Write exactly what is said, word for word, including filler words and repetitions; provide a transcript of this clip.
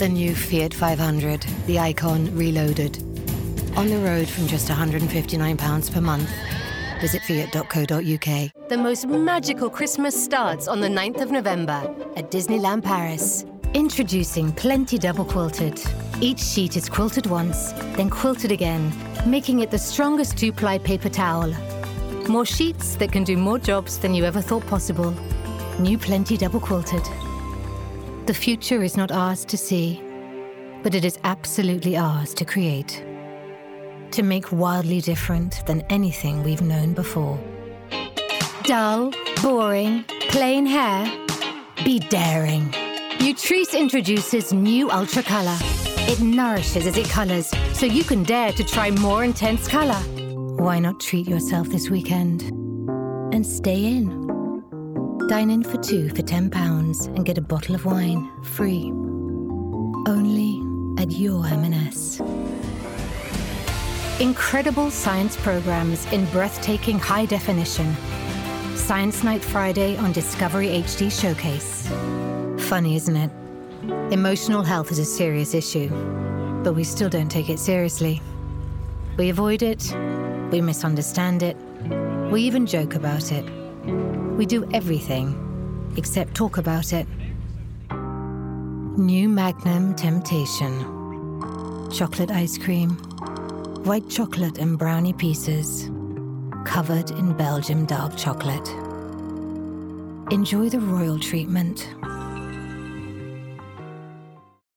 The new Fiat five hundred, the Icon reloaded. On the road from just one hundred fifty-nine pounds per month. Visit fiat dot co dot uk. The most magical Christmas starts on the ninth of November at Disneyland Paris. Introducing Plenty Double Quilted. Each sheet is quilted once, then quilted again, making it the strongest two-ply paper towel. More sheets that can do more jobs than you ever thought possible. New Plenty Double Quilted. The future is not ours to see, but it is absolutely ours to create. To make wildly different than anything we've known before. Dull, boring, plain hair? Be daring. Nutrice introduces new Ultra Colour. It nourishes as it colours, so you can dare to try more intense colour. Why not treat yourself this weekend and stay in? Dine in for two for ten pounds and get a bottle of wine free. Only at your M and S. Incredible science programs in breathtaking high definition. Science Night Friday on Discovery H D Showcase. Funny, isn't it? Emotional health is a serious issue, but we still don't take it seriously. We avoid it, we misunderstand it, we even joke about it. We do everything except talk about it. New Magnum Temptation. Chocolate ice cream. White chocolate and brownie pieces, covered in Belgium dark chocolate. Enjoy the royal treatment